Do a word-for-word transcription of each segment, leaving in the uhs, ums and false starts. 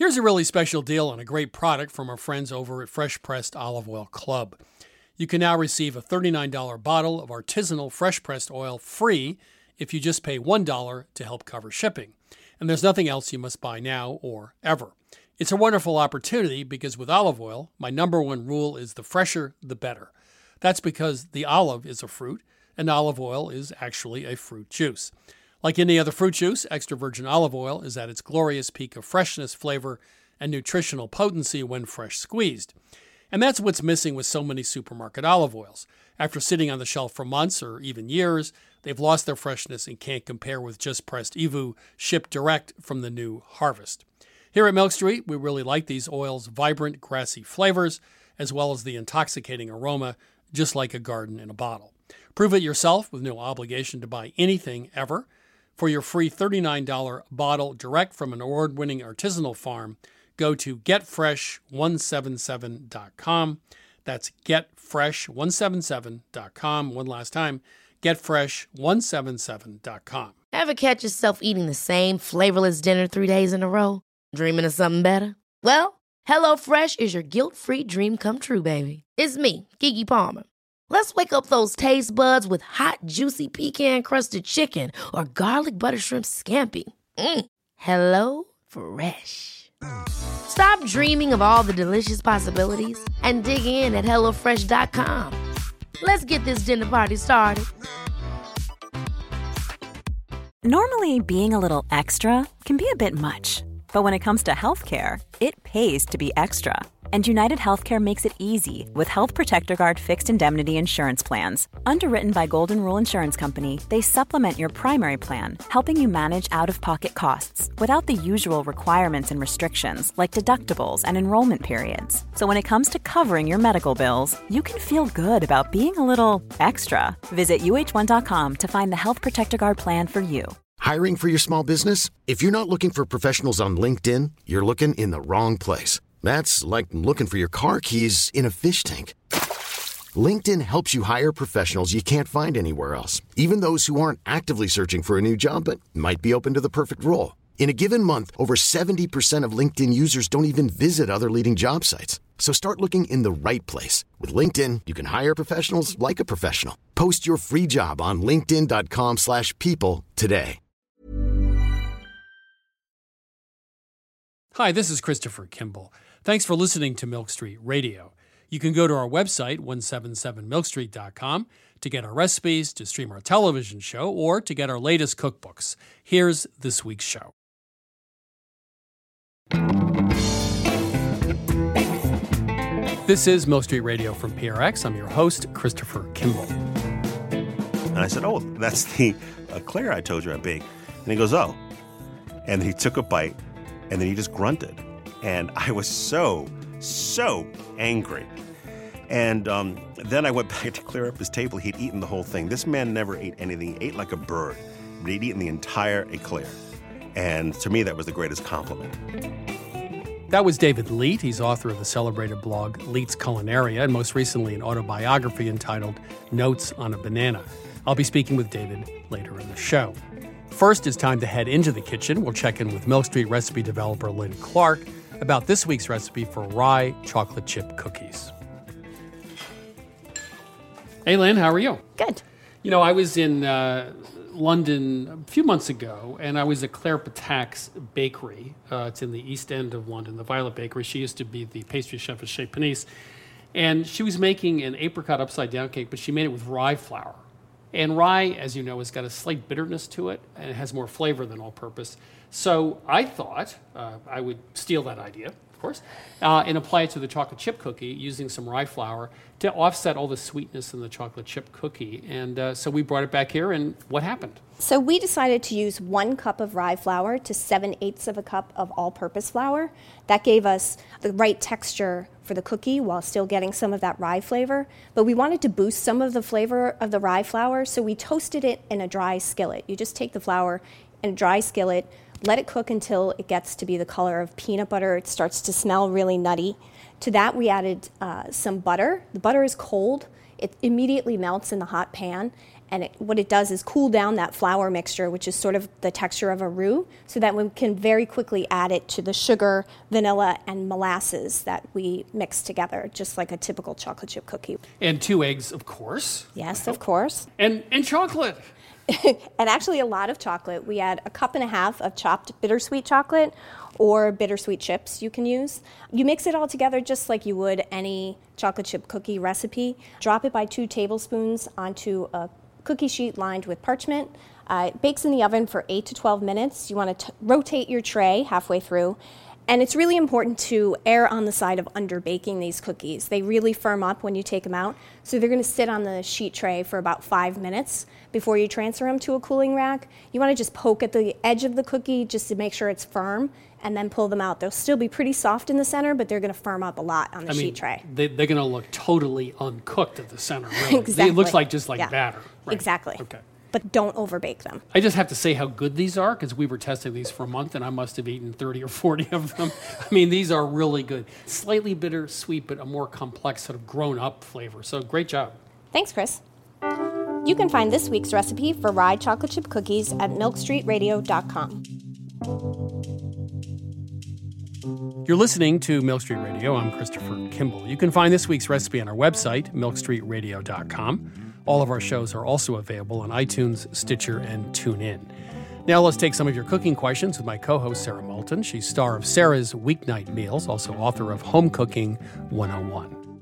Here's a really special deal on a great product from our friends over at Fresh Pressed Olive Oil Club. You can now receive a thirty-nine dollars bottle of artisanal fresh pressed oil free if you just pay one dollar to help cover shipping. And there's nothing else you must buy now or ever. It's a wonderful opportunity because with olive oil, my number one rule is the fresher, the better. That's because the olive is a fruit, and olive oil is actually a fruit juice. Like any other fruit juice, extra virgin olive oil is at its glorious peak of freshness, flavor, and nutritional potency when fresh squeezed. And that's what's missing with so many supermarket olive oils. After sitting on the shelf for months or even years, they've lost their freshness and can't compare with just pressed E V U shipped direct from the new harvest. Here at Milk Street, we really like these oils' vibrant, grassy flavors, as well as the intoxicating aroma, just like a garden in a bottle. Prove it yourself with no obligation to buy anything ever. For your free thirty-nine dollars bottle direct from an award-winning artisanal farm, go to get fresh one seventy-seven dot com. That's get fresh one seventy-seven dot com. One last time, get fresh one seventy-seven dot com. Ever catch yourself eating the same flavorless dinner three days in a row? Dreaming of something better? Well, HelloFresh is your guilt-free dream come true, baby. It's me, Keke Palmer. Let's wake up those taste buds with hot, juicy pecan-crusted chicken or garlic butter shrimp scampi. Mm. Hello Fresh. Stop dreaming of all the delicious possibilities and dig in at hello fresh dot com. Let's get this dinner party started. Normally, being a little extra can be a bit much. But when it comes to healthcare, it pays to be extra. And United Healthcare makes it easy with Health Protector Guard fixed indemnity insurance plans. Underwritten by Golden Rule Insurance Company, they supplement your primary plan, helping you manage out-of-pocket costs without the usual requirements and restrictions like deductibles and enrollment periods. So when it comes to covering your medical bills, you can feel good about being a little extra. Visit U H one dot com to find the Health Protector Guard plan for you. Hiring for your small business? If you're not looking for professionals on LinkedIn, you're looking in the wrong place. That's like looking for your car keys in a fish tank. LinkedIn helps you hire professionals you can't find anywhere else, even those who aren't actively searching for a new job but might be open to the perfect role. In a given month, over seventy percent of LinkedIn users don't even visit other leading job sites. So start looking in the right place. With LinkedIn, you can hire professionals like a professional. Post your free job on linkedin dot com slash people today. Hi, this is Christopher Kimball. Thanks for listening to Milk Street Radio. You can go to our website, one seventy-seven milk street dot com, to get our recipes, to stream our television show, or to get our latest cookbooks. Here's this week's show. This is Milk Street Radio from P R X. I'm your host, Christopher Kimball. And I said, oh, that's the eclair I told you I baked. And he goes, oh. And he took a bite, and then he just grunted. And I was so, so angry. And um, then I went back to clear up his table. He'd eaten the whole thing. This man never ate anything. He ate like a bird. But he'd eaten the entire eclair. And to me, that was the greatest compliment. That was David Leite. He's author of the celebrated blog Leite's Culinaria, and most recently an autobiography entitled Notes on a Banana. I'll be speaking with David later in the show. First, it's time to head into the kitchen. We'll check in with Milk Street recipe developer Lynn Clark about this week's recipe for rye chocolate chip cookies. Hey, Lynn, how are you? Good. You know, I was in uh, London a few months ago, and I was at Claire Patak's bakery. Uh, it's in the East End of London, the Violet Bakery. She used to be the pastry chef at Chez Panisse. And she was making an apricot upside-down cake, but she made it with rye flour. And rye, as you know, has got a slight bitterness to it, and it has more flavor than all-purpose. So I thought uh, I would steal that idea, of course, uh, and apply it to the chocolate chip cookie using some rye flour to offset all the sweetness in the chocolate chip cookie. And uh, so we brought it back here, and what happened? So we decided to use one cup of rye flour to seven-eighths of a cup of all-purpose flour. That gave us the right texture for the cookie while still getting some of that rye flavor. But we wanted to boost some of the flavor of the rye flour, so we toasted it in a dry skillet. You just take the flour in a dry skillet, let it cook until it gets to be the color of peanut butter. It starts to smell really nutty. To that, we added uh, some butter. The butter is cold. It immediately melts in the hot pan. And it, what it does is cool down that flour mixture, which is sort of the texture of a roux, so that we can very quickly add it to the sugar, vanilla, and molasses that we mix together, just like a typical chocolate chip cookie. And two eggs, of course. Yes, of course. And and chocolate. And actually a lot of chocolate. We add a cup and a half of chopped bittersweet chocolate or bittersweet chips you can use. You mix it all together just like you would any chocolate chip cookie recipe. Drop it by two tablespoons onto a cookie sheet lined with parchment. Uh, it bakes in the oven for eight to twelve minutes. You want to t- rotate your tray halfway through. And it's really important to err on the side of under-baking these cookies. They really firm up when you take them out. So they're going to sit on the sheet tray for about five minutes before you transfer them to a cooling rack. You want to just poke at the edge of the cookie just to make sure it's firm, and then pull them out. They'll still be pretty soft in the center, but they're going to firm up a lot on the I mean, sheet tray. They, they're going to look totally uncooked at the center, really. Exactly. It looks like just like Yeah. batter. Right. Exactly. Okay. But don't overbake them. I just have to say how good these are, because we were testing these for a month, and I must have eaten thirty or forty of them. I mean, these are really good. Slightly bitter, sweet, but a more complex sort of grown-up flavor. So great job. Thanks, Chris. You can find this week's recipe for rye chocolate chip cookies at milk street radio dot com. You're listening to Milk Street Radio. I'm Christopher Kimball. You can find this week's recipe on our website, milk street radio dot com. All of our shows are also available on iTunes, Stitcher, and TuneIn. Now let's take some of your cooking questions with my co-host, Sarah Moulton. She's star of Sarah's Weeknight Meals, also author of Home Cooking one oh one.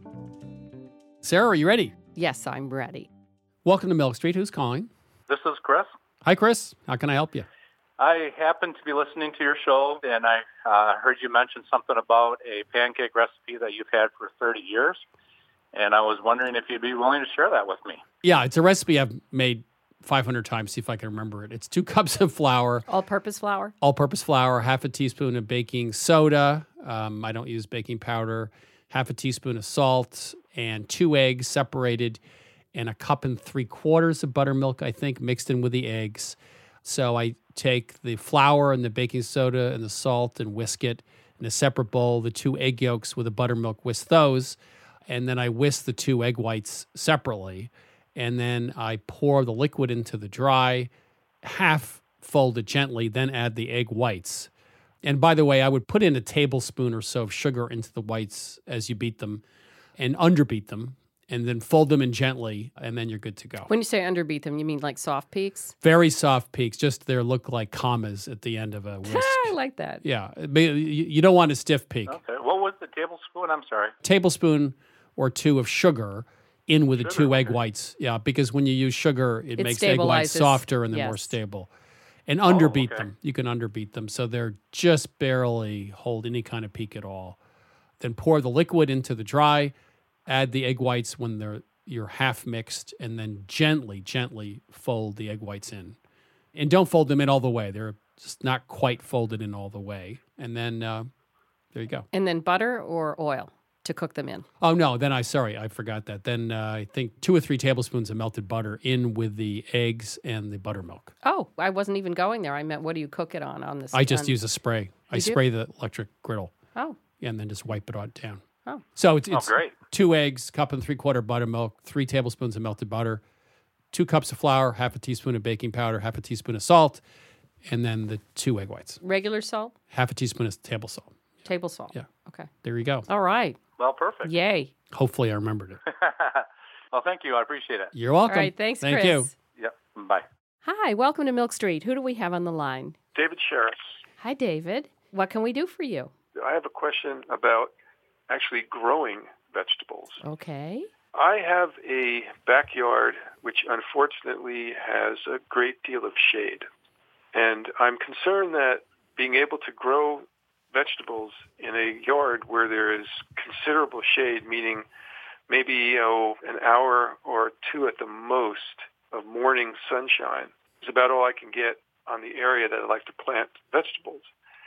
Sarah, are you ready? Yes, I'm ready. Welcome to Milk Street. Who's calling? This is Chris. Hi, Chris. How can I help you? I happened to be listening to your show, and I uh, heard you mention something about a pancake recipe that you've had for thirty years, and I was wondering if you'd be willing to share that with me. Yeah, it's a recipe I've made five hundred times, see if I can remember it. It's two cups of flour. All-purpose flour? All-purpose flour, half a teaspoon of baking soda. Um, I don't use baking powder. Half a teaspoon of salt, and two eggs separated, and a cup and three quarters of buttermilk, I think, mixed in with the eggs. So I take the flour and the baking soda and the salt and whisk it in a separate bowl, the two egg yolks with the buttermilk, whisk those, and then I whisk the two egg whites separately, and then I pour the liquid into the dry, half fold it gently, then add the egg whites. And by the way, I would put in a tablespoon or so of sugar into the whites as you beat them and underbeat them, and then fold them in gently, and then you're good to go. When you say underbeat them, you mean like soft peaks? Very soft peaks, just they look like commas at the end of a whisk. I like that. Yeah, you you don't want a stiff peak. Okay. What was the tablespoon? I'm sorry. Tablespoon or two of sugar in with the Sugar, two egg okay. whites. Yeah, because when you use sugar, it, It makes egg whites stabilizes, softer and they're more yes. stable. And underbeat okay. them. You can underbeat them so they're just barely hold any kind of peak at all. Then pour the liquid into the dry, add the egg whites when they're you're half mixed, and then gently, gently fold the egg whites in. And don't fold them in all the way. They're just not quite folded in all the way. And then uh, there you go. And then butter or oil to cook them in? Oh, no, then I, sorry, I forgot that. Then uh, I think two or three tablespoons of melted butter in with the eggs and the buttermilk. Oh, I wasn't even going there. I meant, what do you cook it on? on this? I just on... use a spray. I You do? spray the electric griddle Oh, and then just wipe it on down. oh. So it's, Oh, it's great. two eggs, cup and three quarter buttermilk, three tablespoons of melted butter, two cups of flour, half a teaspoon of baking powder, half a teaspoon of salt, and then the two egg whites. Regular salt? Half a teaspoon of table salt. Table salt? Yeah. Okay. There you go. All right. Well, perfect. Yay. Hopefully I remembered it. Well, thank you. I appreciate it. You're welcome. All right. Thanks, Thank Chris. you. Yep. Bye. Hi. Welcome to Milk Street. Who do we have on the line? David Sheriff. Hi, David. What can we do for you? I have a question about actually growing vegetables. Okay. I have a backyard which unfortunately has a great deal of shade. And I'm concerned that being able to grow vegetables in a yard where there is considerable shade, meaning maybe oh, an hour or two at the most of morning sunshine, is about all I can get on the area that I'd like to plant vegetables.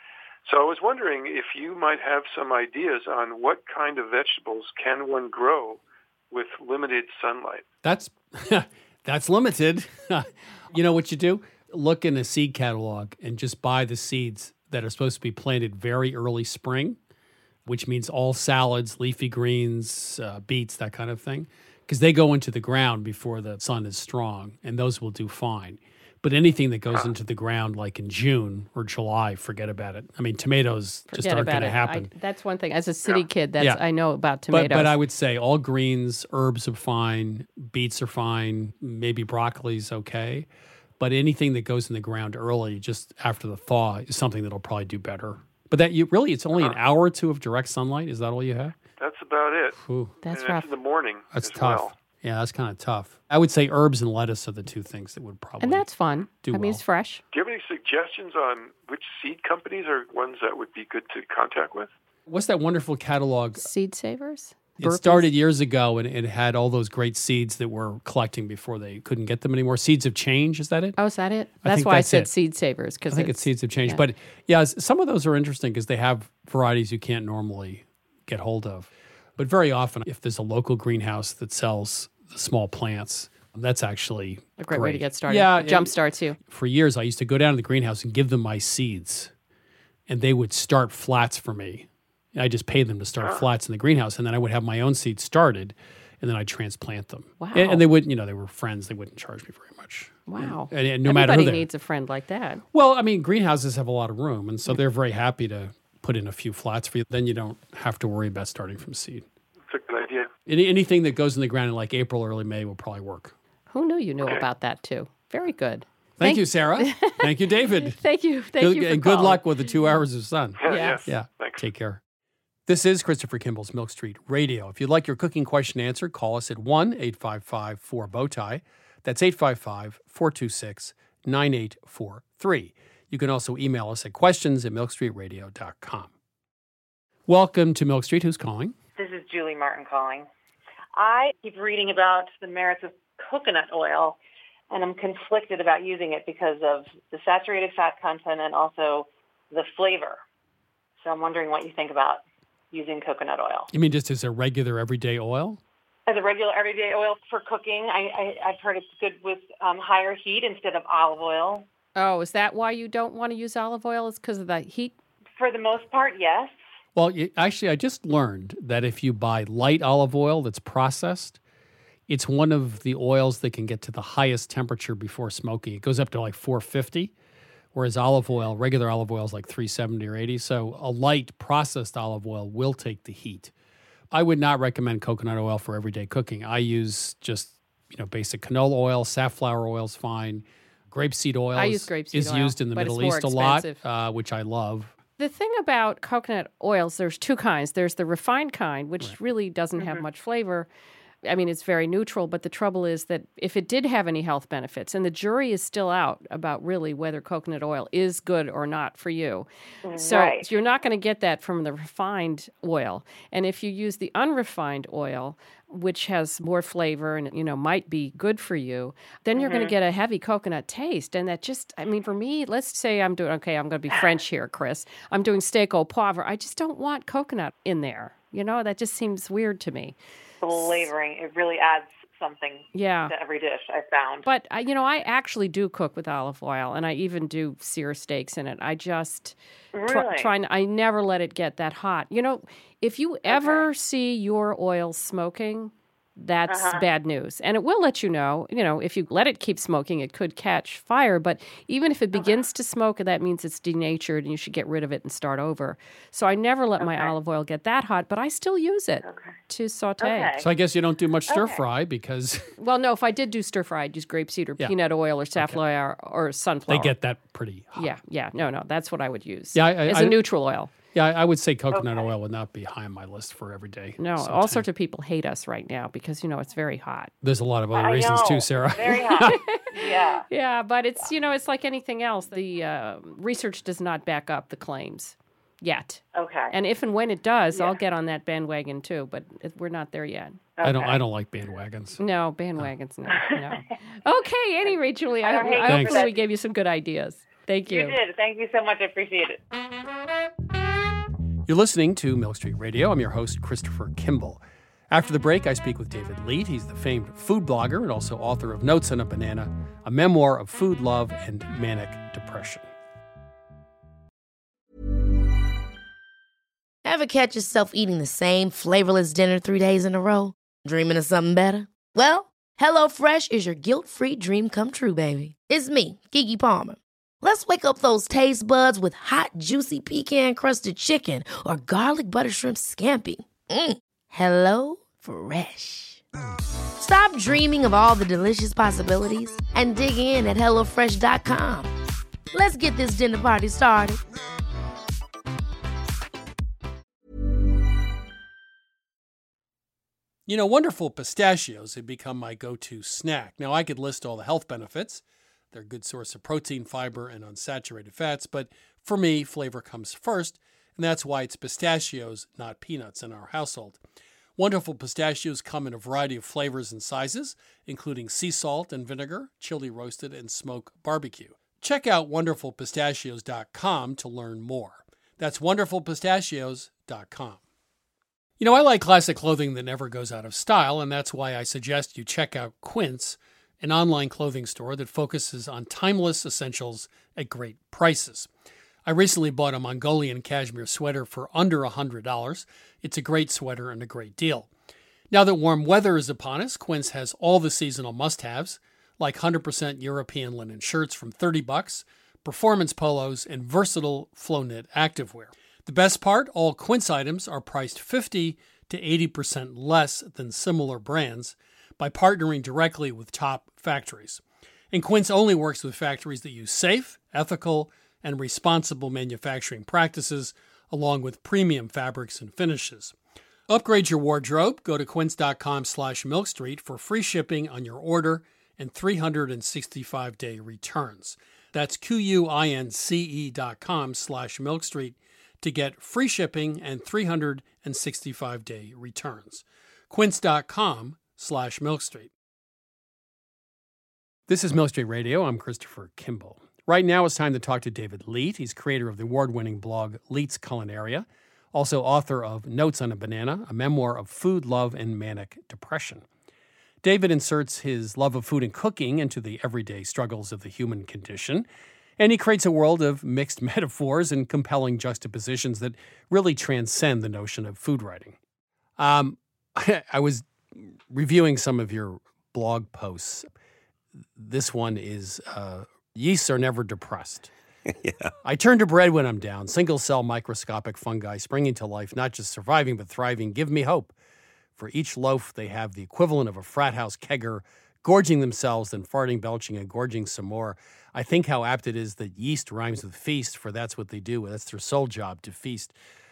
So I was wondering if you might have some ideas on what kind of vegetables can one grow with limited sunlight. That's that's limited. You know what you do? Look in a seed catalog and just buy the seeds that are supposed to be planted very early spring, which means all salads, leafy greens, uh, beets, that kind of thing. because they go into the ground before the sun is strong, and those will do fine. But anything that goes into the ground like in June or July, forget about it. I mean, tomatoes just Forget aren't about going to it. happen. I, that's one thing. As a city kid, that's Yeah. I know about tomatoes. But, but I would say all greens, herbs are fine, beets are fine, maybe broccoli's okay. But anything that goes in the ground early, just after the thaw, is something that'll probably do better. But that you really, it's only an hour or two of direct sunlight. Is that all you have? That's about it. Ooh, That's and rough. that's in the morning that's as tough. well. Yeah, that's kind of tough. I would say herbs and lettuce are the two things that would probably And that's fun. do I mean, well. it's fresh. Do you have any suggestions on which seed companies are ones that would be good to contact with? What's that wonderful catalog? Seed savers? It Burpees? started years ago, and it had all those great seeds that were collecting before they couldn't get them anymore. Seeds of Change, is that it? Oh, is that it? I That's think why that's I said it. seed savers. I think it's, Seeds of Change. yeah. But yeah, s- some of those are interesting because they have varieties you can't normally get hold of. But very often, if there's a local greenhouse that sells the small plants, that's actually A great way to get started. Yeah, It jump starts you. For years, I used to go down to the greenhouse and give them my seeds, and they would start flats for me. I just paid them to start flats in the greenhouse, and then I would have my own seeds started, and then I'd transplant them. Wow. And, and they wouldn't, you know, they were friends. They wouldn't charge me very much. Wow. And, and no matter who Everybody they needs a friend like that. Well, I mean, greenhouses have a lot of room, and so they're very happy to put in a few flats for you. Then you don't have to worry about starting from seed. That's a good idea. Any, anything that goes in the ground in like April, early May will probably work. Who knew you knew about that too? Very good. Thank, you, Sarah. Thank you, David. Thank you. Thank good, you for and good calling. luck with the two hours of sun. Yeah. Yes. yes. Yeah. Thanks. Take care. This is Christopher Kimball's Milk Street Radio. If you'd like your cooking question answered, call us at one eight five five four bowtie. That's eight five five, four two six, nine eight four three. You can also email us at questions at milk street radio dot com. Welcome to Milk Street. Who's calling? This is Julie Martin calling. I keep reading about the merits of coconut oil, and I'm conflicted about using it because of the saturated fat content and also the flavor. So I'm wondering what you think about using coconut oil. You mean just as a regular everyday oil? As a regular everyday oil for cooking, I, I, I've heard it's good with um, higher heat instead of olive oil. Oh, is that why you don't want to use olive oil? Is because of the heat? For the most part, yes. Well, you, actually, I just learned that if you buy light olive oil that's processed, it's one of the oils that can get to the highest temperature before smoking. It goes up to like four fifty, whereas olive oil, regular olive oil is like three seventy or eighty. So a light processed olive oil will take the heat. I would not recommend coconut oil for everyday cooking. I use just, you know, basic canola oil, safflower oil is fine. Grapeseed oil I is, use grapeseed is oil, used in the but it's Middle more East a lot, expensive. uh, which I love. The thing about coconut oils, there's two kinds. There's the refined kind, which really doesn't have much flavor. I mean, it's very neutral, but the trouble is that if it did have any health benefits, and the jury is still out about really whether coconut oil is good or not for you. So Right. you're not going to get that from the refined oil. And if you use the unrefined oil, which has more flavor and, you know, might be good for you, then you're going to get a heavy coconut taste. And that just, I mean, for me, let's say I'm doing, okay, I'm going to be French here, Chris. I'm doing steak au poivre. I just don't want coconut in there. You know, that just seems weird to me. Flavoring, it really adds something Yeah. to every dish, I found. But, I, you know, I actually do cook with olive oil, and I even do sear steaks in it. I just try, Really? try and I never let it get that hot. You know, if you ever see your oil smoking, that's Uh-huh. bad news. And it will let you know, you know, if you let it keep smoking, it could catch fire. But even if it begins to smoke, that means it's denatured and you should get rid of it and start over. So I never let my Okay. olive oil get that hot, but I still use it to saute. Okay. So I guess you don't do much stir Okay. fry because Well, no, if I did do stir fry, I'd use grapeseed or Yeah. peanut oil or safflower or sunflower. they get that pretty hot. Yeah, yeah. No, no, that's what I would use. Yeah, I- I- as I- a neutral oil. Yeah, I I would say coconut oil would not be high on my list for every day. No, sauté. all sorts of people hate us right now because, you know, it's very hot. There's a lot of other I reasons know. too, Sarah. Very hot. Yeah. Yeah, but it's, you know, it's like anything else. The uh, research does not back up the claims yet. Okay. And if and when it does, I'll Yeah. get on that bandwagon too, but it, we're not there yet. I don't. Okay. I don't like bandwagons. No, bandwagons, no, no. Okay, anyway, Julie, I, I don't hate I you for hopefully that. we gave you some good ideas. Thank you. You did. Thank you so much. I appreciate it. You're listening to Milk Street Radio. I'm your host, Christopher Kimball. After the break, I speak with David Leet. He's the famed food blogger and also author of Notes on a Banana, a memoir of food love and manic depression. Ever catch yourself eating the same flavorless dinner three days in a row? Dreaming of something better? Well, HelloFresh is your guilt-free dream come true, baby. It's me, Keke Palmer. Let's wake up those taste buds with hot, juicy pecan-crusted chicken or garlic butter shrimp scampi. Mm. Hello Fresh. Stop dreaming of all the delicious possibilities and dig in at hello fresh dot com. Let's get this dinner party started. You know, Wonderful Pistachios have become my go-to snack. Now, I could list all the health benefits. They're a good source of protein, fiber, and unsaturated fats, but for me, flavor comes first, and that's why it's pistachios, not peanuts, in our household. Wonderful Pistachios come in a variety of flavors and sizes, including sea salt and vinegar, chili roasted, and smoke barbecue. Check out wonderful pistachios dot com to learn more. That's wonderful pistachios dot com. You know, I like classic clothing that never goes out of style, and that's why I suggest you check out Quince, an online clothing store that focuses on timeless essentials at great prices. I recently bought a Mongolian cashmere sweater for under one hundred dollars. It's a great sweater and a great deal. Now that warm weather is upon us, Quince has all the seasonal must-haves, like one hundred percent European linen shirts from thirty bucks, performance polos, and versatile flow-knit activewear. The best part, all Quince items are priced fifty to eighty percent less than similar brands by partnering directly with top factories. And Quince only works with factories that use safe, ethical, and responsible manufacturing practices, along with premium fabrics and finishes. Upgrade your wardrobe. Go to quince.com slash milkstreet for free shipping on your order and three hundred sixty-five day returns. That's Q-U-I-N-C-E dot com slash milkstreet to get free shipping and three hundred sixty-five day returns. Quince.com slash milkstreet. This is Milk Street Radio. I'm Christopher Kimball. Right now it's time to talk to David Leite. He's creator of the award-winning blog Leite's Culinaria, also author of Notes on a Banana, a memoir of food, love, and manic depression. David inserts his love of food and cooking into the everyday struggles of the human condition, and he creates a world of mixed metaphors and compelling juxtapositions that really transcend the notion of food writing. Um, I was reviewing some of your blog posts. This one is, uh, yeasts are never depressed. Yeah. I turn to bread when I'm down. Single-cell microscopic fungi springing to life, not just surviving but thriving, give me hope. For each loaf, they have the equivalent of a frat house kegger, gorging themselves, then farting, belching, and gorging some more. I think how apt it is that yeast rhymes with feast, for that's what they do. That's their sole job, to feast.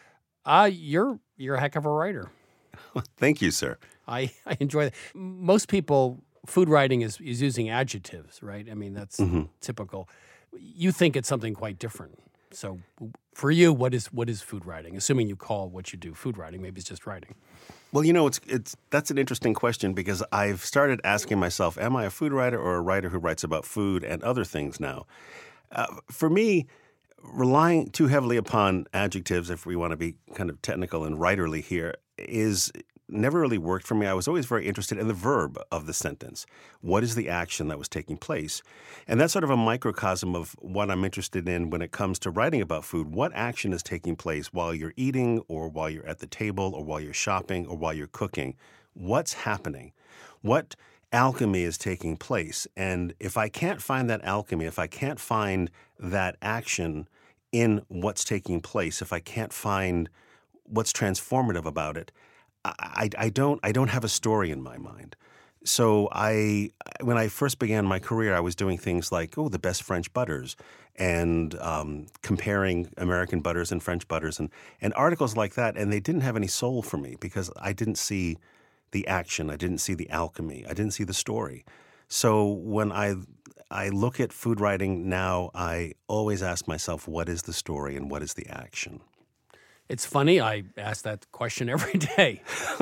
Uh, you're you're a heck of a writer. Thank you, sir. I, I enjoy that. Most people, food writing is, is using adjectives, right? I mean, that's mm-hmm. typical. You think it's something quite different. So for you, what is what is food writing? Assuming you call what you do food writing, maybe it's just writing. Well, you know, it's it's that's an interesting question because I've started asking myself, am I a food writer or a writer who writes about food and other things now? Uh, for me, relying too heavily upon adjectives, if we want to be kind of technical and writerly here, is never really worked for me. I was always very interested in the verb of the sentence. What is the action that was taking place? And that's sort of a microcosm of what I'm interested in when it comes to writing about food. What action is taking place while you're eating or while you're at the table or while you're shopping or while you're cooking? What's happening? What alchemy is taking place? And if I can't find that alchemy, if I can't find that action in what's taking place, if I can't find what's transformative about it, I, I don't I don't have a story in my mind. So I when I first began my career, I was doing things like, oh, the best French butters and um, comparing American butters and French butters and, and articles like that. And they didn't have any soul for me because I didn't see the action. I didn't see the alchemy. I didn't see the story. So when I I look at food writing now, I always ask myself, what is the story and what is the action? It's funny. I ask that question every day.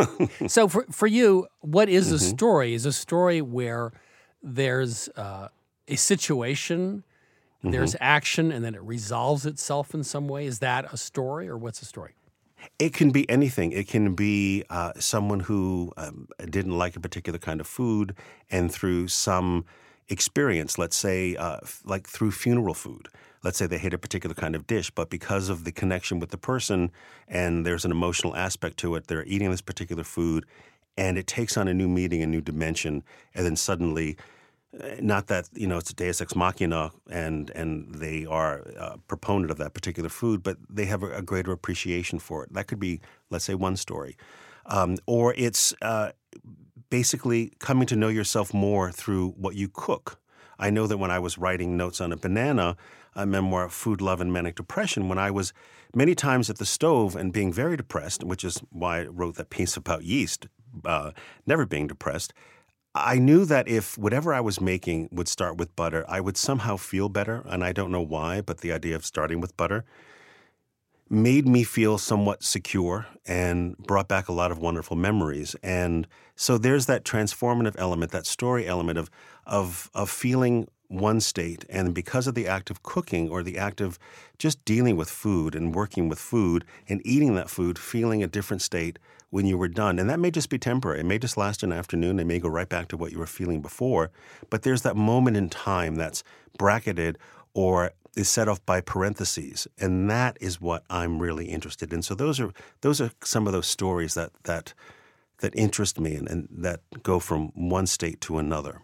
So for for you, what is mm-hmm. a story? Is a story where there's uh, a situation, mm-hmm. there's action, and then it resolves itself in some way? Is that a story, or what's a story? It can be anything. It can be uh, someone who um, didn't like a particular kind of food, and through some experience, let's say uh, like through funeral food, let's say they hate a particular kind of dish, but because of the connection with the person and there's an emotional aspect to it, they're eating this particular food and it takes on a new meaning, a new dimension, and then suddenly, not that, you know, it's a deus ex machina and and they are a proponent of that particular food, but they have a, a greater appreciation for it. That could be, let's say, one story. Um, or it's uh, basically coming to know yourself more through what you cook. I know that when I was writing Notes on a Banana, a memoir, Food, Love, and Manic Depression, when I was many times at the stove and being very depressed, which is why I wrote that piece about yeast, uh, never being depressed, I knew that if whatever I was making would start with butter, I would somehow feel better, and I don't know why, but the idea of starting with butter made me feel somewhat secure and brought back a lot of wonderful memories. And so there's that transformative element, that story element of of of feeling one state, and because of the act of cooking or the act of just dealing with food and working with food and eating that food, feeling a different state when you were done. And that may just be temporary. It may just last an afternoon. It may go right back to what you were feeling before. But there's that moment in time that's bracketed or is set off by parentheses. And that is what I'm really interested in. So those are those are some of those stories that that that interest me and, and that go from one state to another.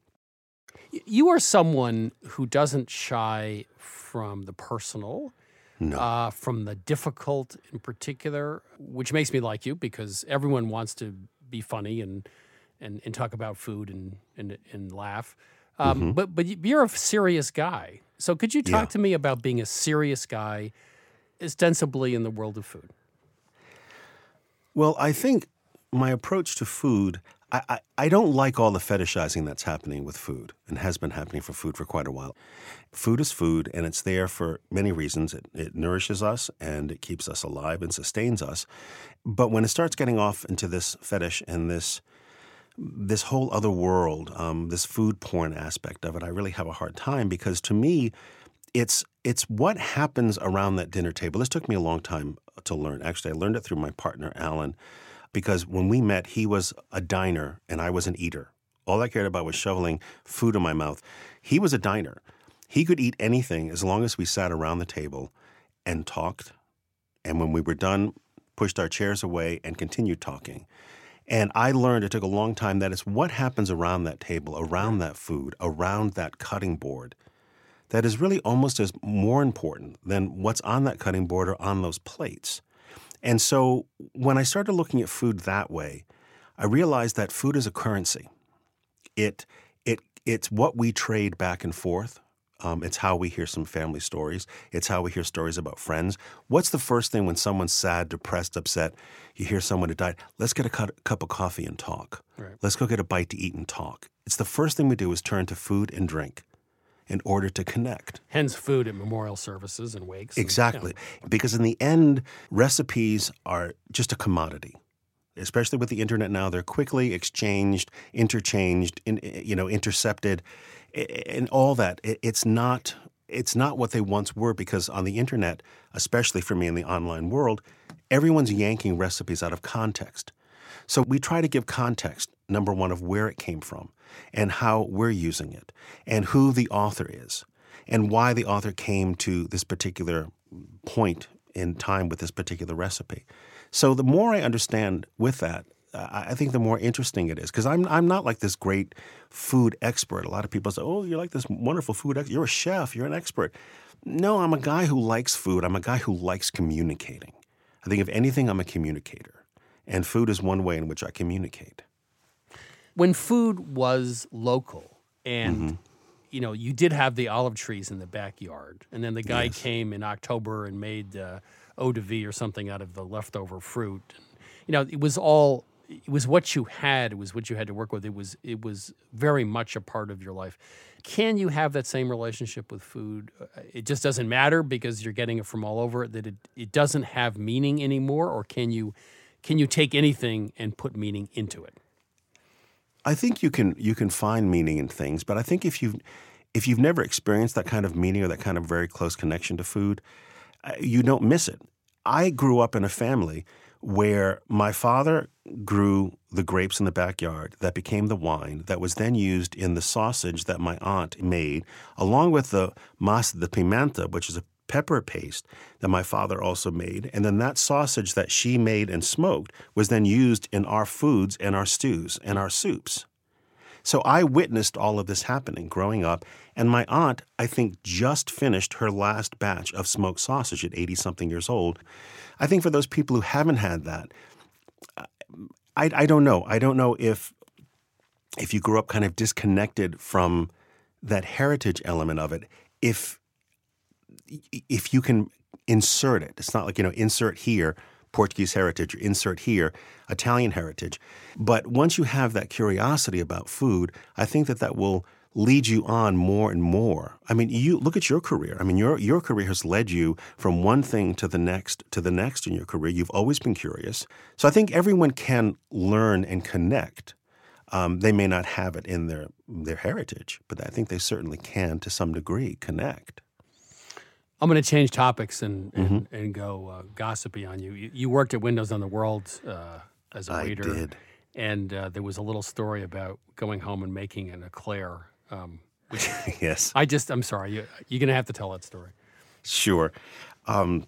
You are someone who doesn't shy from the personal, no. uh, from the difficult in particular, which makes me like you because everyone wants to be funny and and, and talk about food and and, and laugh. Um, mm-hmm. But but you're a serious guy. So could you talk yeah. to me about being a serious guy, ostensibly in the world of food? Well, I think my approach to food, I, I, I don't like all the fetishizing that's happening with food and has been happening for food for quite a while. Food is food, and it's there for many reasons. It, it nourishes us, and it keeps us alive and sustains us. But when it starts getting off into this fetish and this this whole other world, um, this food porn aspect of it, I really have a hard time because to me, it's it's what happens around that dinner table. This took me a long time to learn. Actually, I learned it through my partner, Alan, because when we met, he was a diner and I was an eater. All I cared about was shoveling food in my mouth. He was a diner. He could eat anything as long as we sat around the table and talked. And when we were done, pushed our chairs away and continued talking. And I learned, it took a long time, that it's what happens around that table, around that food, around that cutting board, that is really almost as more important than what's on that cutting board or on those plates. And so when I started looking at food that way, I realized that food is a currency. It it it's what we trade back and forth. Um, it's how we hear some family stories. It's how we hear stories about friends. What's the first thing when someone's sad, depressed, upset, you hear someone who died, let's get a cu- cup of coffee and talk. Right. Let's go get a bite to eat and talk. It's the first thing we do is turn to food and drink in order to connect. Hence food at memorial services and wakes. Exactly. And, yeah. Because in the end, recipes are just a commodity. Especially with the internet now, they're quickly exchanged, interchanged, in, you know, intercepted, and all that. It's not it's not what they once were because on the internet, especially for me in the online world, everyone's yanking recipes out of context. So we try to give context, number one, of where it came from and how we're using it and who the author is and why the author came to this particular point in time with this particular recipe. So the more I understand with that, uh, I think the more interesting it is because I'm I'm not like this great food expert. A lot of people say, oh, you're like this wonderful food expert. You're a chef. You're an expert. No, I'm a guy who likes food. I'm a guy who likes communicating. I think if anything, I'm a communicator. And food is one way in which I communicate. When food was local and, mm-hmm. you know, you did have the olive trees in the backyard, and then the guy yes. came in October and made uh, eau de vie or something out of the leftover fruit. And, you know, it was all, it was what you had. It was what you had to work with. It was, it was very much a part of your life. Can you have that same relationship with food? It just doesn't matter because you're getting it from all over, that it, it doesn't have meaning anymore? Or can you can you take anything and put meaning into it? I think you can you can find meaning in things, but I think if you've if you've never experienced that kind of meaning or that kind of very close connection to food, you don't miss it. I grew up in a family where my father grew the grapes in the backyard that became the wine that was then used in the sausage that my aunt made, along with the masa de pimenta, which is a pepper paste that my father also made. And then that sausage that she made and smoked was then used in our foods and our stews and our soups. So I witnessed all of this happening growing up. And my aunt, I think, just finished her last batch of smoked sausage at eighty-something years old. I think for those people who haven't had that, I, I don't know. I don't know if if you grew up kind of disconnected from that heritage element of it, if if you can insert it. It's not like, you know, insert here Portuguese heritage or insert here Italian heritage. But once you have that curiosity about food, I think that that will lead you on more and more. I mean, you look at your career. I mean, your your career has led you from one thing to the next to the next in your career. You've always been curious. So I think everyone can learn and connect. Um, they may not have it in their their heritage, but I think they certainly can, to some degree, connect. I'm going to change topics and and, Mm-hmm. and go uh, gossipy on you. you. You worked at Windows on the World uh, as a I waiter. did. And uh, there was a little story about going home and making an eclair. Um, which Yes. I just, I'm sorry. You, you're going to have to tell that story. Sure. Um,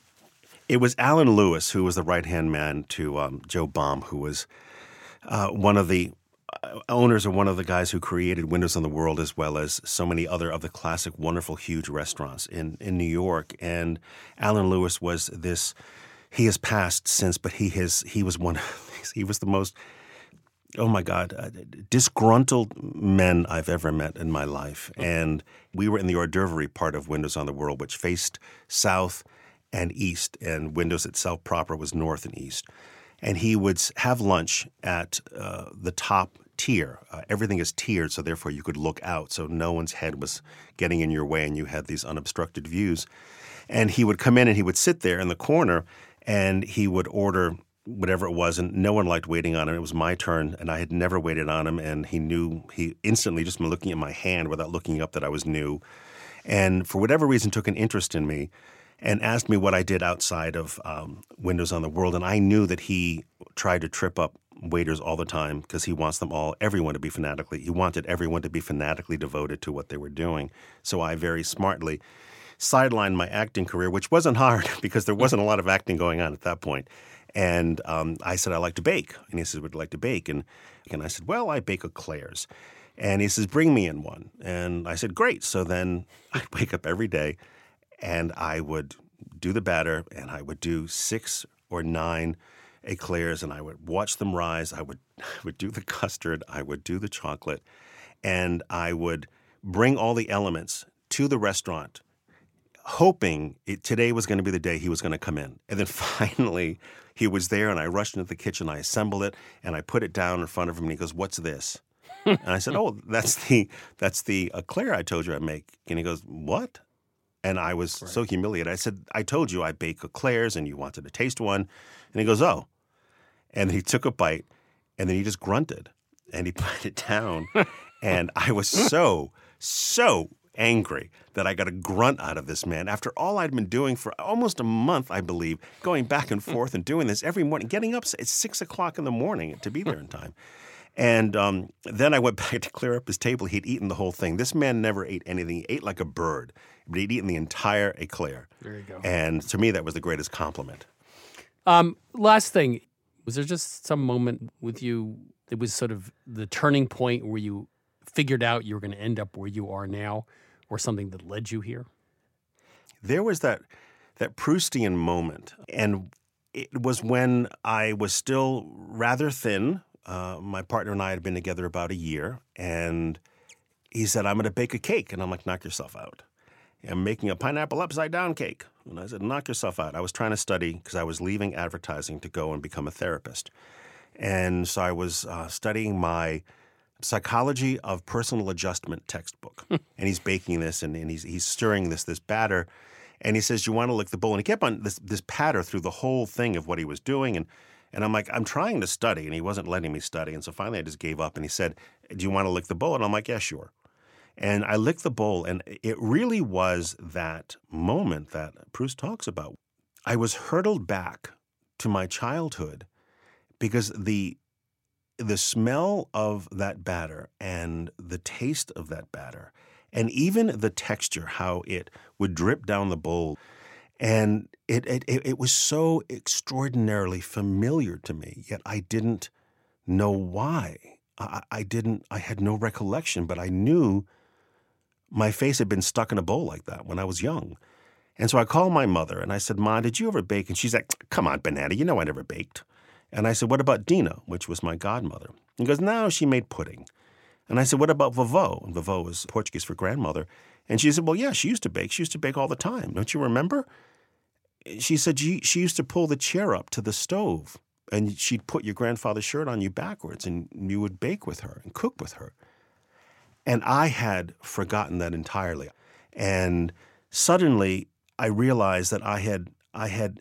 it was Alan Lewis who was the right-hand man to um, Joe Baum, who was uh, one of the owners and one of the guys who created Windows on the World, as well as so many other of the classic, wonderful, huge restaurants in, in New York. And Alan Lewis was this, he has passed since, but he has, he was one, he was the most, oh my God, uh, disgruntled men I've ever met in my life. And we were in the hors d'oeuvre part of Windows on the World, which faced south and east, and Windows itself proper was north and east. And he would have lunch at uh, the top tier. Uh, everything is tiered, so therefore you could look out, so no one's head was getting in your way and you had these unobstructed views. And he would come in and he would sit there in the corner and he would order whatever it was, and no one liked waiting on him. It was my turn, and I had never waited on him, and he knew, he instantly, just from looking at my hand without looking up, that I was new. And for whatever reason took an interest in me and asked me what I did outside of um, Windows on the World. And I knew that he tried to trip up waiters all the time because he wants them all, everyone to be fanatically, he wanted everyone to be fanatically devoted to what they were doing. So I very smartly sidelined my acting career, which wasn't hard because there wasn't a lot of acting going on at that point. And um, I said, I like to bake. And he said, would you like to bake? And, and I said, well, I bake eclairs. And he says, bring me in one. And I said, great. So then I'd wake up every day and I would do the batter and I would do six or nine eclairs and I would watch them rise. I would, I would do the custard. I would do the chocolate. And I would bring all the elements to the restaurant, hoping it, today was going to be the day he was going to come in. And then finally he was there and I rushed into the kitchen. I assembled it and I put it down in front of him and he goes, what's this? And I said, oh, that's the that's the eclair I told you I make. And he goes, what? And I was right. so humiliated. I said, I told you I bake eclairs and you wanted to taste one. And he goes, oh. And he took a bite and then he just grunted and he put it down. And I was so, so angry that I got a grunt out of this man after all I'd been doing for almost a month, I believe, going back and forth and doing this every morning, getting up at six o'clock in the morning to be there in time. And um, then I went back to clear up his table. He'd eaten the whole thing. This man never ate anything. He ate like a bird, but he'd eaten the entire eclair. There you go. And to me, that was the greatest compliment. Um, last thing, was there just some moment with you that was sort of the turning point where you figured out you were going to end up where you are now, or something that led you here? There was that that Proustian moment, and it was when I was still rather thin. Uh, my partner and I had been together about a year, and he said, I'm going to bake a cake. And I'm like, knock yourself out. I'm making a pineapple upside-down cake. And I said, knock yourself out. I was trying to study because I was leaving advertising to go and become a therapist. And so I was uh, studying my Psychology of Personal Adjustment textbook. And he's baking this, and, and he's he's stirring this this batter. And he says, you want to lick the bowl? And he kept on this, this patter through the whole thing of what he was doing. And And I'm like, I'm trying to study, and he wasn't letting me study. And so finally I just gave up, and he said, do you want to lick the bowl? And I'm like, yeah, sure. And I licked the bowl, and it really was that moment that Proust talks about. I was hurtled back to my childhood because the the smell of that batter and the taste of that batter And even the texture, how it would drip down the bowl. And it, it, it was so extraordinarily familiar to me, yet I didn't know why. I, I didn't, I had no recollection, but I knew my face had been stuck in a bowl like that when I was young. And so I called my mother and I said, Ma, did you ever bake? And she's like, come on, Banana, you know I never baked. And I said, what about Dina, which was my godmother? He goes, no, she made pudding. And I said, what about Vovó? And Vovó was Portuguese for grandmother. And she said, well, yeah, she used to bake. She used to bake all the time. Don't you remember? She said she, she used to pull the chair up to the stove and she'd put your grandfather's shirt on you backwards and you would bake with her and cook with her. And I had forgotten that entirely. And suddenly I realized that I had I had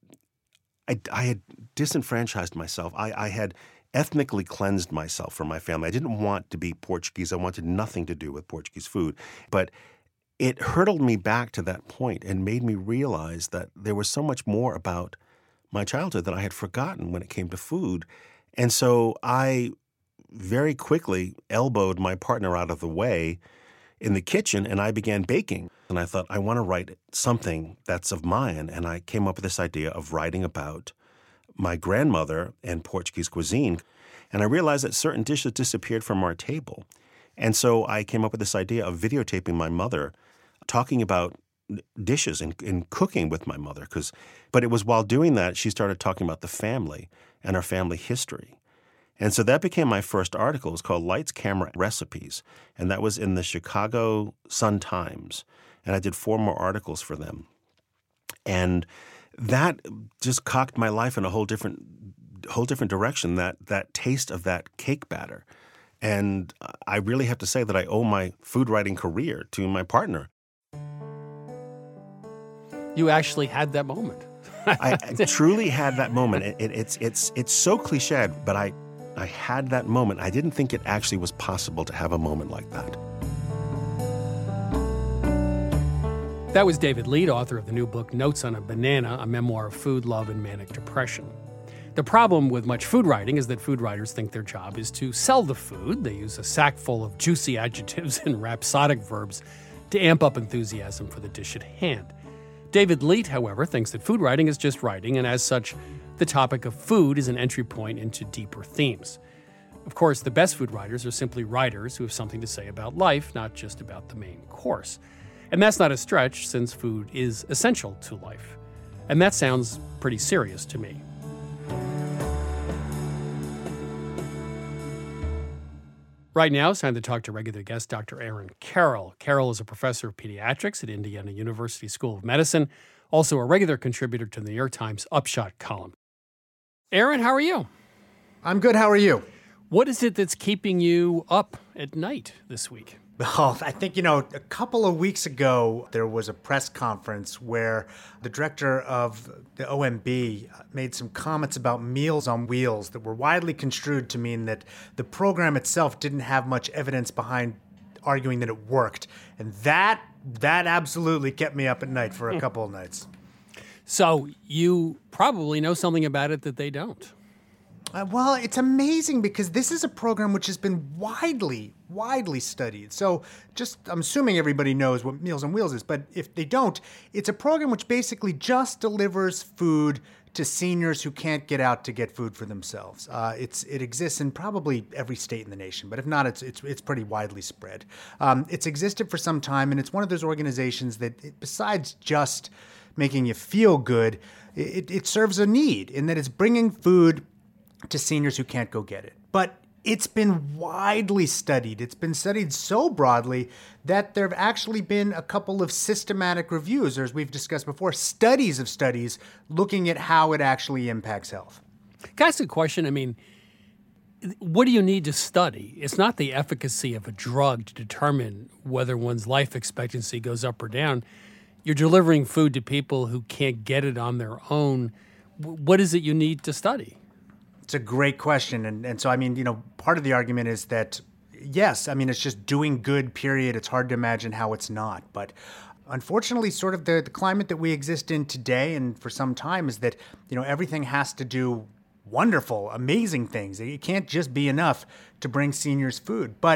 I, I had disenfranchised myself. I, I had ethnically cleansed myself from my family. I didn't want to be Portuguese. I wanted nothing to do with Portuguese food. But it hurtled me back to that point and made me realize that there was so much more about my childhood that I had forgotten when it came to food. And so I very quickly elbowed my partner out of the way in the kitchen and I began baking. And I thought, I want to write something that's of mine. And I came up with this idea of writing about my grandmother and Portuguese cuisine. And I realized that certain dishes disappeared from our table. And so I came up with this idea of videotaping my mother talking about dishes and, and cooking with my mother. Cause, but it was while doing that, she started talking about the family and our family history. And so that became my first article. It was called Lights, Camera, Recipes. And that was in the Chicago Sun-Times. And I did four more articles for them. And that just cocked my life in a whole different whole different direction, that that taste of that cake batter. And I really have to say that I owe my food writing career to my partner. You actually had that moment. I, I truly had that moment. It, it, it's it's it's so cliched, but I I had that moment. I didn't think it actually was possible to have a moment like that. That was David Leite, author of the new book Notes on a Banana, a memoir of food, love, and manic depression. The problem with much food writing is that food writers think their job is to sell the food. They use a sack full of juicy adjectives and rhapsodic verbs to amp up enthusiasm for the dish at hand. David Leite, however, thinks that food writing is just writing, and as such, the topic of food is an entry point into deeper themes. Of course, the best food writers are simply writers who have something to say about life, not just about the main course. And that's not a stretch, since food is essential to life. And that sounds pretty serious to me. Right now, it's time to talk to regular guest Doctor Aaron Carroll. Carroll is a professor of pediatrics at Indiana University School of Medicine, also a regular contributor to the New York Times Upshot column. Aaron, how are you? I'm good. How are you? What is it that's keeping you up at night this week? Oh, I think, you know, a couple of weeks ago, there was a press conference where the director of the O M B made some comments about Meals on Wheels that were widely construed to mean that the program itself didn't have much evidence behind arguing that it worked. And that that absolutely kept me up at night for a couple of nights. So you probably know something about it that they don't. Uh, well, it's amazing because this is a program which has been widely, widely studied. So just, I'm assuming everybody knows what Meals on Wheels is, but if they don't, it's a program which basically just delivers food to seniors who can't get out to get food for themselves. Uh, it's it exists in probably every state in the nation, but if not, it's it's it's pretty widely spread. Um, it's existed for some time, and it's one of those organizations that, it, besides just making you feel good, it, it serves a need in that it's bringing food to seniors who can't go get it. But it's been widely studied. It's been studied so broadly that there have actually been a couple of systematic reviews, or as we've discussed before, studies of studies looking at how it actually impacts health. Can I ask a question? I mean, what do you need to study? It's not the efficacy of a drug to determine whether one's life expectancy goes up or down. You're delivering food to people who can't get it on their own. What is it you need to study? It's a great question. And, and so, I mean, you know, part of the argument is that, yes, I mean, it's just doing good, period. It's hard to imagine how it's not. But unfortunately, sort of the, the climate that we exist in today and for some time is that, you know, everything has to do wonderful, amazing things. It can't just be enough to bring seniors food. But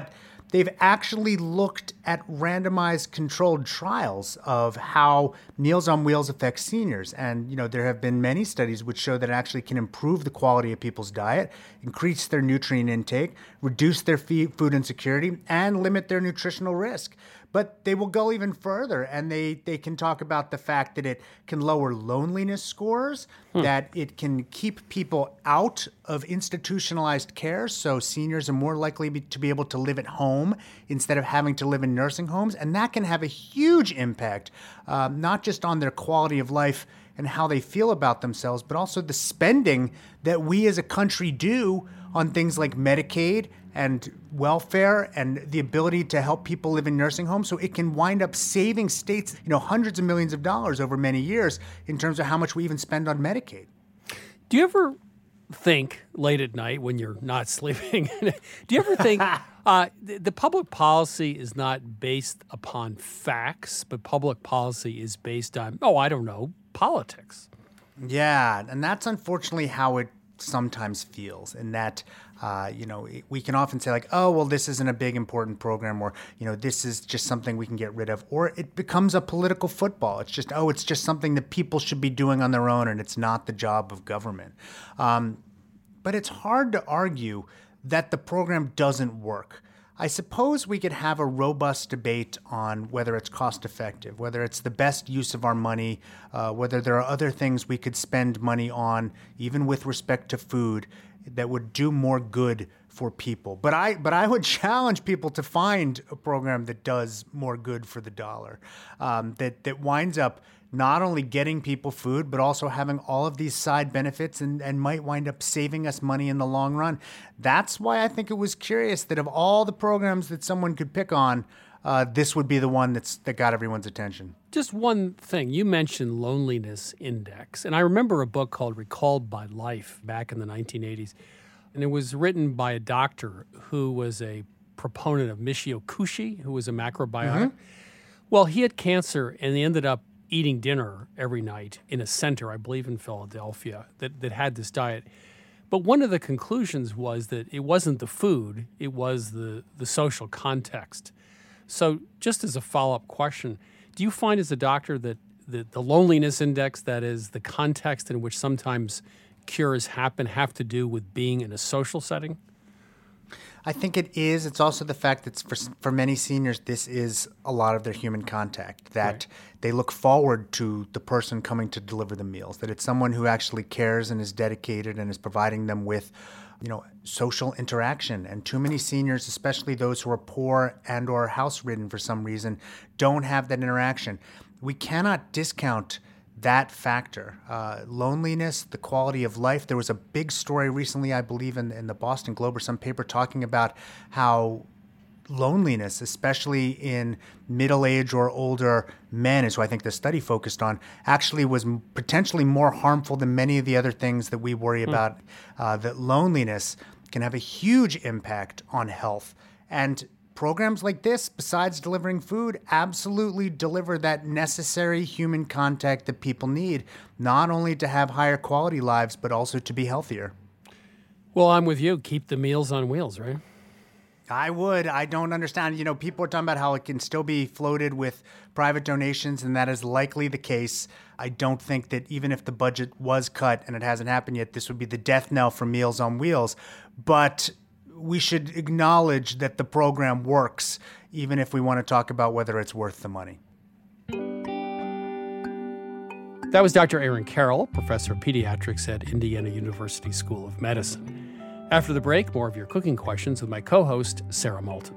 they've actually looked at randomized controlled trials of how Meals on Wheels affects seniors. And, you know, there have been many studies which show that it actually can improve the quality of people's diet, increase their nutrient intake, reduce their food insecurity, and limit their nutritional risk. But they will go even further, and they, they can talk about the fact that it can lower loneliness scores, hmm. that it can keep people out of institutionalized care, so seniors are more likely be, to be able to live at home instead of having to live in nursing homes, and that can have a huge impact, uh, not just on their quality of life and how they feel about themselves, but also the spending that we as a country do on things like Medicaid and welfare and the ability to help people live in nursing homes. So it can wind up saving states, you know, hundreds of millions of dollars over many years in terms of how much we even spend on Medicaid. Do you ever think late at night when you're not sleeping, do you ever think uh, the, the public policy is not based upon facts, but public policy is based on, oh, I don't know, politics? Yeah, and that's unfortunately how it sometimes feels, in that uh, you know, we can often say like, oh, well, this isn't a big important program, or, you know, this is just something we can get rid of, or it becomes a political football. It's just, oh, it's just something that people should be doing on their own, and it's not the job of government. Um, but it's hard to argue that the program doesn't work. I suppose we could have a robust debate on whether it's cost effective, whether it's the best use of our money, uh, whether there are other things we could spend money on, even with respect to food, that would do more good for people. But I but I would challenge people to find a program that does more good for the dollar, um, that, that winds up not only getting people food, but also having all of these side benefits and, and might wind up saving us money in the long run. That's why I think it was curious that of all the programs that someone could pick on, uh, this would be the one that's that got everyone's attention. Just one thing. You mentioned loneliness index, and I remember a book called Recalled by Life back in the nineteen eighties, and it was written by a doctor who was a proponent of Michio Kushi, who was a macrobiotic. Mm-hmm. Well, he had cancer, and he ended up eating dinner every night in a center, I believe in Philadelphia, that, that had this diet. But one of the conclusions was that it wasn't the food, it was the, the social context. So just as a follow-up question, do you find as a doctor that the, the loneliness index, that is the context in which sometimes cures happen, have to do with being in a social setting? I think it is. It's also the fact that for for many seniors, this is a lot of their human contact, that right. they look forward to the person coming to deliver the meals, that it's someone who actually cares and is dedicated and is providing them with, you know, social interaction. And too many seniors, especially those who are poor and or house-ridden for some reason, don't have that interaction. We cannot discount that factor. Uh, loneliness, the quality of life. There was a big story recently, I believe, in, in the Boston Globe or some paper talking about how loneliness, especially in middle-aged or older men, is who I think the study focused on, actually was potentially more harmful than many of the other things that we worry mm. about. Uh, that loneliness can have a huge impact on health. And programs like this, besides delivering food, absolutely deliver that necessary human contact that people need, not only to have higher quality lives, but also to be healthier. Well, I'm with you. Keep the Meals on Wheels, right? I would. I don't understand. You know, people are talking about how it can still be floated with private donations, and that is likely the case. I don't think that even if the budget was cut, and it hasn't happened yet, this would be the death knell for Meals on Wheels. But we should acknowledge that the program works, even if we want to talk about whether it's worth the money. That was Doctor Aaron Carroll, professor of pediatrics at Indiana University School of Medicine. After the break, more of your cooking questions with my co-host, Sarah Moulton.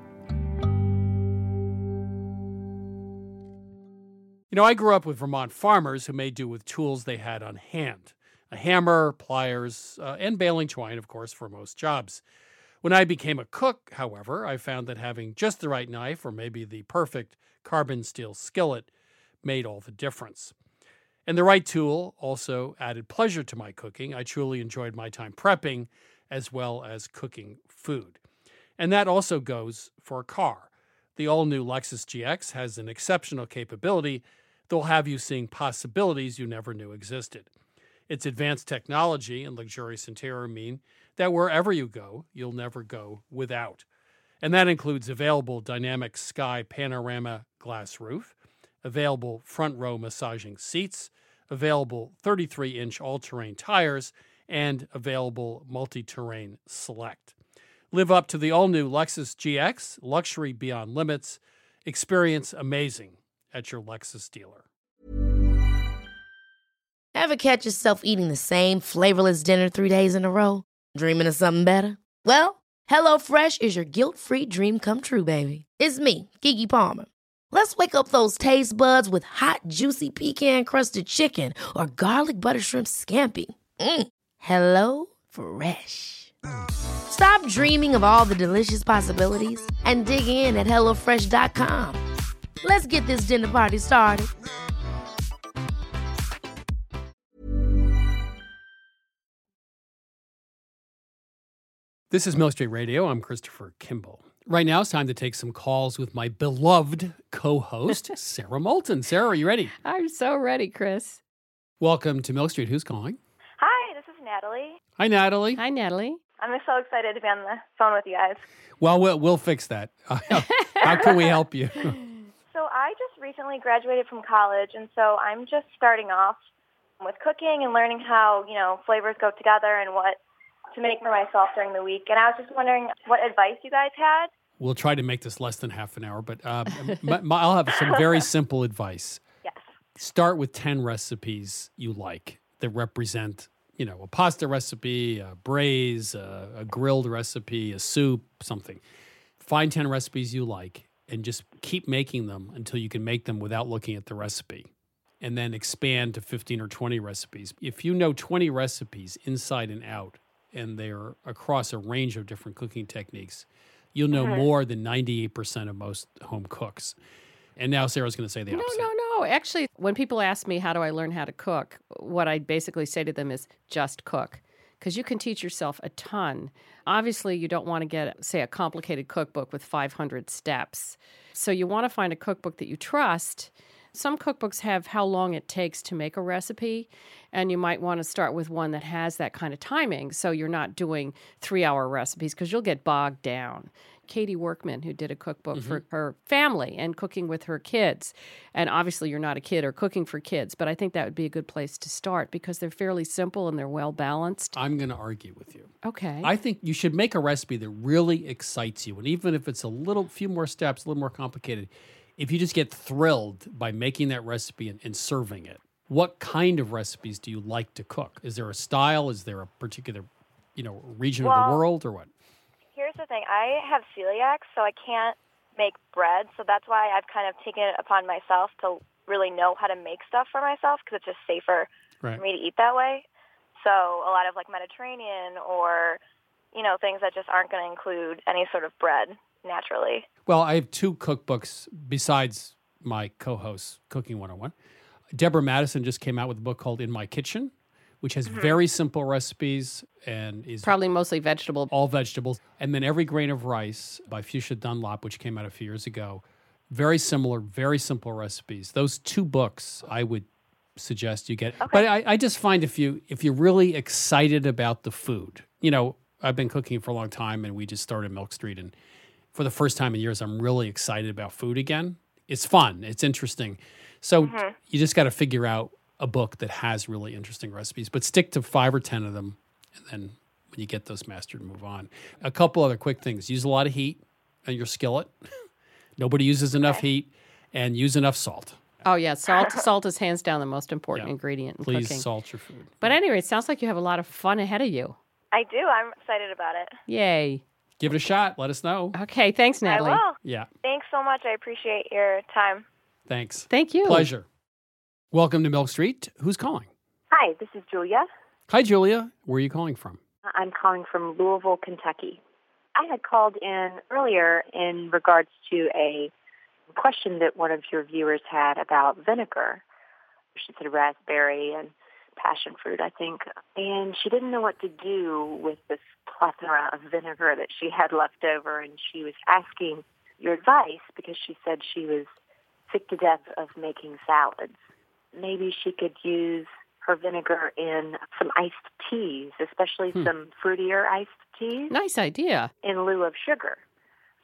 You know, I grew up with Vermont farmers who made do with tools they had on hand. A hammer, pliers, uh, and baling twine, of course, for most jobs. When I became a cook, however, I found that having just the right knife, or maybe the perfect carbon steel skillet, made all the difference. And the right tool also added pleasure to my cooking. I truly enjoyed my time prepping as well as cooking food. And that also goes for a car. The all-new Lexus G X has an exceptional capability that will have you seeing possibilities you never knew existed. Its advanced technology and luxurious interior mean that wherever you go, you'll never go without. And that includes available dynamic sky panorama glass roof, available front row massaging seats, available thirty-three inch all-terrain tires, and available multi-terrain select. Live up to the all-new Lexus G X, luxury beyond limits. Experience amazing at your Lexus dealer. Ever catch yourself eating the same flavorless dinner three days in a row? Dreaming of something better? Well, HelloFresh is your guilt-free dream come true, baby. It's me, Keke Palmer. Let's wake up those taste buds with hot, juicy pecan-crusted chicken or garlic butter shrimp scampi. Mm. Hello Fresh. Stop dreaming of all the delicious possibilities and dig in at hello fresh dot com. Let's get this dinner party started. This is Milk Street Radio. I'm Christopher Kimball. Right now, it's time to take some calls with my beloved co-host, Sarah Moulton. Sarah, are you ready? I'm so ready, Chris. Welcome to Milk Street. Who's calling? Hi, this is Natalie. Hi, Natalie. Hi, Natalie. I'm so excited to be on the phone with you guys. Well, we'll, we'll fix that. How can we help you? So I just recently graduated from college, and so I'm just starting off with cooking and learning how, you know, flavors go together and what to make for myself during the week. And I was just wondering what advice you guys had. We'll try to make this less than half an hour, but um, my, my, I'll have some very simple advice. Yes. Start with ten recipes you like that represent, you know, a pasta recipe, a braise, a, a grilled recipe, a soup, something. Find ten recipes you like and just keep making them until you can make them without looking at the recipe. And then expand to fifteen or twenty recipes. If you know twenty recipes inside and out, and they're across a range of different cooking techniques, you'll know Mhm. more than ninety-eight percent of most home cooks. And now Sarah's going to say the No, opposite. no, no. Actually, when people ask me, how do I learn how to cook? What I basically say to them is just cook, because you can teach yourself a ton. Obviously, you don't want to get, say, a complicated cookbook with five hundred steps. So you want to find a cookbook that you trust. Some cookbooks have how long it takes to make a recipe, and you might want to start with one that has that kind of timing, so you're not doing three-hour recipes, because you'll get bogged down. Katie Workman, who did a cookbook Mm-hmm. for her family and cooking with her kids, and obviously you're not a kid or cooking for kids, but I think that would be a good place to start because they're fairly simple and they're well-balanced. I'm going to argue with you. Okay. I think you should make a recipe that really excites you. And even if it's a little few more steps, a little more complicated, if you just get thrilled by making that recipe and, and serving it, what kind of recipes do you like to cook? Is there a style? Is there a particular, you know, region of the Well, world or what? Here's the thing. I have celiac, so I can't make bread. So that's why I've kind of taken it upon myself to really know how to make stuff for myself because it's just safer Right. for me to eat that way. So a lot of like Mediterranean or, you know, things that just aren't going to include any sort of bread naturally. Well, I have two cookbooks besides my co-host, Cooking one oh one. Deborah Madison just came out with a book called In My Kitchen, which has Mhm. very simple recipes and is Probably mostly vegetable. all vegetables. And then Every Grain of Rice by Fuchsia Dunlop, which came out a few years ago. Very similar, very simple recipes. Those two books I would suggest you get. But I, I just find if you if you're really excited about the food, you know, I've been cooking for a long time and we just started Milk Street, and for the first time in years, I'm really excited about food again. It's fun. It's interesting. So Mhm. you just got to figure out a book that has really interesting recipes, but stick to five or ten of them. And then when you get those mastered, move on. A couple other quick things. Use a lot of heat on your skillet. Nobody uses enough heat, and use enough salt. Oh, yeah. Salt Salt is hands down the most important ingredient in Please cooking. salt your food. But anyway, it sounds like you have a lot of fun ahead of you. I do. I'm excited about it. Yay. Give it a shot. Let us know. Okay. Thanks, Natalie. I will. Yeah. Thanks so much. I appreciate your time. Thanks. Thank you. Pleasure. Welcome to Milk Street. Who's calling? Hi, this is Julia. Hi, Julia. Where are you calling from? I'm calling from Louisville, Kentucky. I had called in earlier in regards to a question that one of your viewers had about vinegar. She said raspberry and passion fruit, I think. And she didn't know what to do with this plethora of vinegar that she had left over. And she was asking your advice because she said she was sick to death of making salads. Maybe she could use her vinegar in some iced teas, especially Hmm. some fruitier iced teas. Nice idea. In lieu of sugar.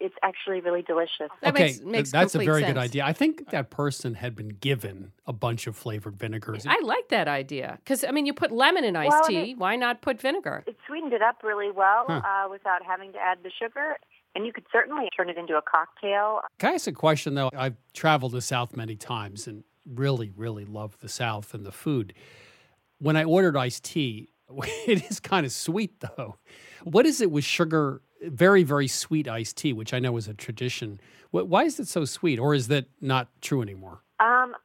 it's actually really delicious. That okay, makes, makes that's a complete very sense. good idea. I think that person had been given a bunch of flavored vinegars. I like that idea because, I mean, you put lemon in iced Well, tea. it- Why not put vinegar? It sweetened it up really well Huh. uh, without having to add the sugar. And you could certainly turn it into a cocktail. Can I ask a question, though? I've traveled the South many times and really, really love the South and the food. When I ordered iced tea, it is kind of sweet, though. What is it with sugar, very, very sweet iced tea, which I know is a tradition? Wh- Why is it so sweet, or is that not true anymore? Um,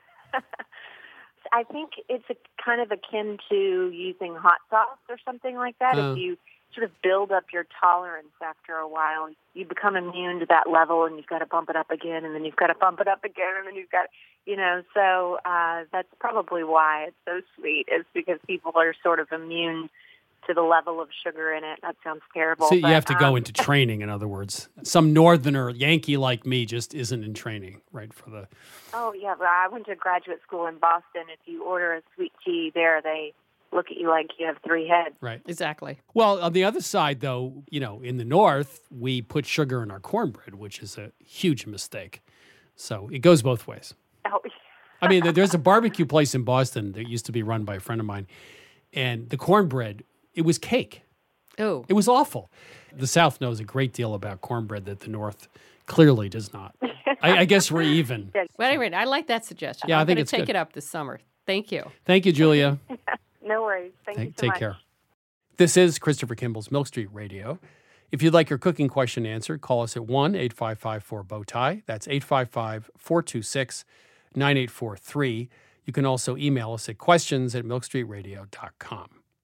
I think it's a, kind of akin to using hot sauce or something like that. Uh. If you sort of build up your tolerance after a while, you become immune to that level, and you've got to bump it up again, and then you've got to bump it up again, and then you've got, you know, so uh, that's probably why it's so sweet, is because people are sort of immune to the level of sugar in it. That sounds terrible. So you but, have to go um, into training, in other words. Some northerner Yankee like me just isn't in training, right, for the... Oh, yeah, but I went to graduate school in Boston. If you order a sweet tea there, they look at you like you have three heads. Right. Exactly. Well, on the other side, though, you know, in the North, we put sugar in our cornbread, which is a huge mistake. So it goes both ways. Oh, I mean, there- there's a barbecue place in Boston that used to be run by a friend of mine, and the cornbread, it was cake. Oh. It was awful. The South knows a great deal about cornbread that the North clearly does not. I, I guess we're even. Well, anyway, I like that suggestion. Yeah, I I'm think gonna it's take good. it up this summer. Thank you. Thank you, Julia. no worries. Thank you Take, so take much. care. This is Christopher Kimball's Milk Street Radio. If you'd like your cooking question answered, call us at one eight five five four bow tie. That's eight five five, four two six, nine eight four three. You can also email us at questions at milk street radio dot com.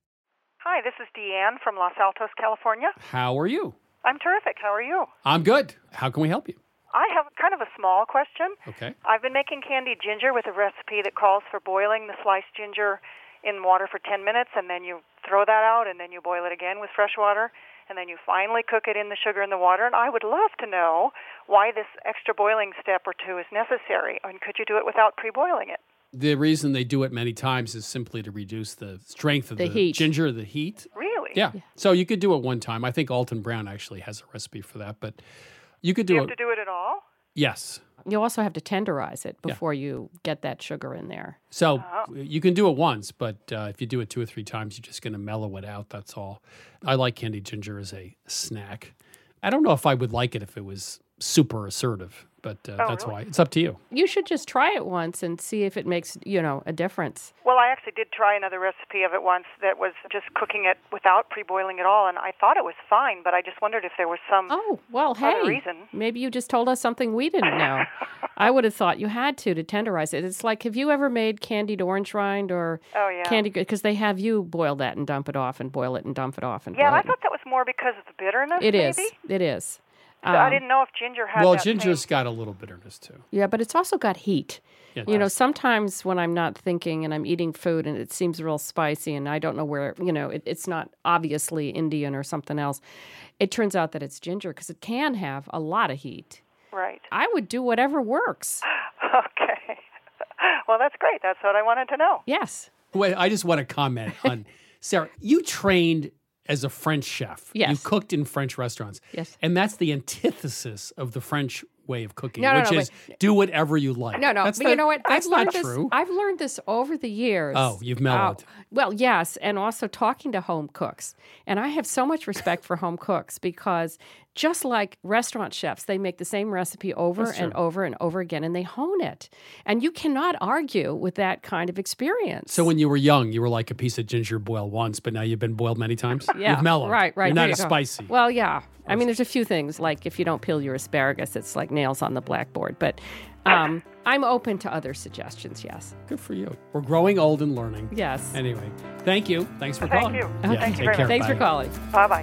Hi, this is Deanne from Los Altos, California. How are you? I'm terrific. How are you? I'm good. How can we help you? I have kind of a small question. Okay. I've been making candied ginger with a recipe that calls for boiling the sliced ginger in water for ten minutes, and then you throw that out, and then you boil it again with fresh water, and then you finally cook it in the sugar and the water. And I would love to know why this extra boiling step or two is necessary, and could you do it without pre-boiling it? The reason they do it many times is simply to reduce the strength of The the, heat. ginger, the heat. Really? Yeah. So you could do it one time. I think Alton Brown actually has a recipe for that, but you could Do do you it. have to do it at all? Yes. You also have to tenderize it Yeah. before you get that sugar in there. So Oh. you can do it once, but uh, if you do it two or three times, you're just going to mellow it out. That's all. I like candied ginger as a snack. I don't know if I would like it if it was super assertive, but uh, Oh, that's really? why. It's up to you. You should just try it once and see if it makes, you know, a difference. Well, I actually did try another recipe of it once that was just cooking it without pre-boiling at all, and I thought it was fine, but I just wondered if there was some Oh, well, other hey, reason. maybe you just told us something we didn't know. I would have thought you had to to tenderize it. It's like, have you ever made candied orange rind or Oh, yeah. candied, because they have you boil that and dump it off and boil it and dump it off and Yeah, boil I it. thought that was more because of the bitterness, It maybe? is. It is. So I Um, didn't know if ginger had Well, that ginger's same... got a little bitterness too. Yeah, but it's also got heat. Yeah, it You know, does. sometimes when I'm not thinking and I'm eating food and it seems real spicy and I don't know where, you know, it, it's not obviously Indian or something else, it turns out that it's ginger because it can have a lot of heat. Right. I would do whatever works. Okay. Well, that's great. That's what I wanted to know. Yes. Wait, I just want to comment on Sarah. You trained as a French chef. Yes. You cooked in French restaurants. Yes. And that's the antithesis of the French way of cooking, No, no, which no, is do whatever you like. No, no, That's but the- you know what? That's I've not learned this. true. I've learned this over the years. Oh, you've mellowed. Uh, well, yes, and also talking to home cooks, and I have so much respect for home cooks because just like restaurant chefs, they make the same recipe over That's and true. over and over again, and they hone it, and you cannot argue with that kind of experience. So when you were young, you were like a piece of ginger boiled once, but now you've been boiled many times? Yeah, You've mellowed. right, right. You're there not you as go. spicy. Well, yeah. I mean, there's a few things like if you don't peel your asparagus, it's like nails on the blackboard. But um, I'm open to other suggestions. Yes. Good for you. We're growing old and learning. Yes. Anyway, thank you. Thanks for Thank calling. you. Yeah, Thank you take very care. much. Thanks for Bye. calling. Bye-bye.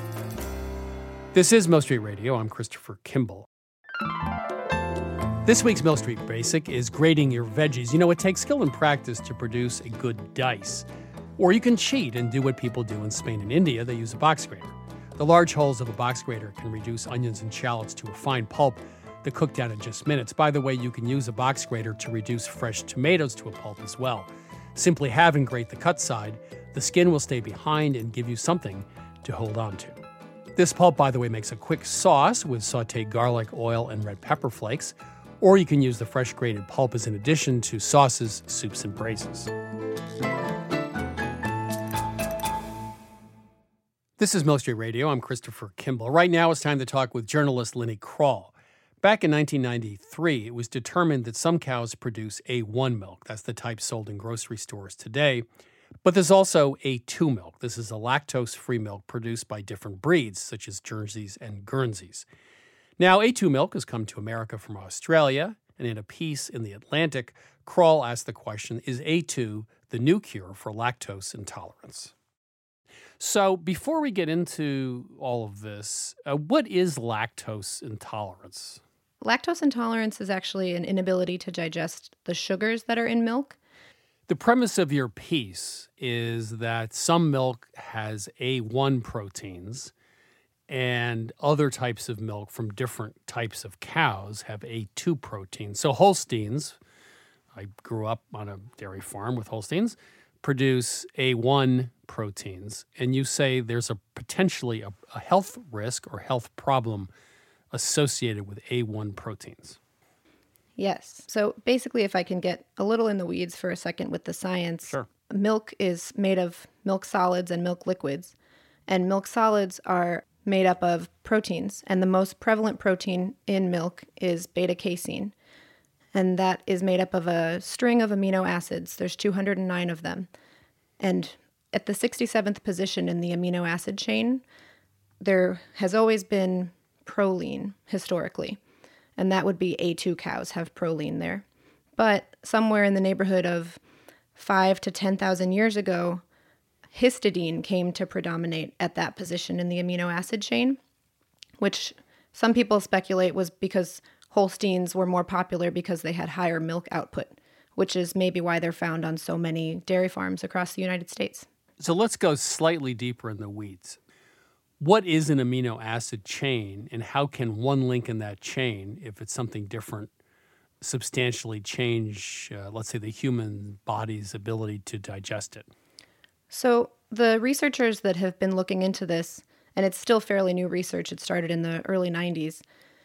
This is Mill Street Radio. I'm Christopher Kimball. This week's Mill Street Basic is grating your veggies. You know, it takes skill and practice to produce a good dice. Or you can cheat and do what people do in Spain and India. They use a box grater. The large holes of a box grater can reduce onions and shallots to a fine pulp that cook down in just minutes. By the way, you can use a box grater to reduce fresh tomatoes to a pulp as well. Simply have and grate the cut side. The skin will stay behind and give you something to hold on to. This pulp, by the way, makes a quick sauce with sauteed garlic, oil, and red pepper flakes. Or you can use the fresh grated pulp as an addition to sauces, soups, and braises. This is Milk Street Radio. I'm Christopher Kimball. Right now it's time to talk with journalist Lenny Kroll. Back in nineteen ninety-three, it was determined that some cows produce A one milk. That's the type sold in grocery stores today. But there's also A two milk. This is a lactose-free milk produced by different breeds, such as Jerseys and Guernseys. Now, A two milk has come to America from Australia, and in a piece in The Atlantic, Kroll asked the question, is A two the new cure for lactose intolerance? So before we get into all of this, uh, what is lactose intolerance? Lactose intolerance is actually an inability to digest the sugars that are in milk. The premise of your piece is that some milk has A one proteins and other types of milk from different types of cows have A two proteins. So Holsteins, I grew up on a dairy farm with Holsteins, produce A one proteins, and you say there's a potentially a, a health risk or health problem associated with A one proteins. Yes. So basically, if I can get a little in the weeds for a second with the science, sure. Milk is made of milk solids and milk liquids, and milk solids are made up of proteins, and the most prevalent protein in milk is beta-casein, and that is made up of a string of amino acids. There's two hundred nine of them, and at the sixty-seventh position in the amino acid chain, there has always been proline historically, and that would be A two cows have proline there. But somewhere in the neighborhood of five to ten thousand years ago, histidine came to predominate at that position in the amino acid chain, which some people speculate was because Holsteins were more popular because they had higher milk output, which is maybe why they're found on so many dairy farms across the United States. So let's go slightly deeper in the weeds. What is an amino acid chain, and how can one link in that chain, if it's something different, substantially change, uh, let's say, the human body's ability to digest it? So the researchers that have been looking into this, and it's still fairly new research, it started in the early nineties,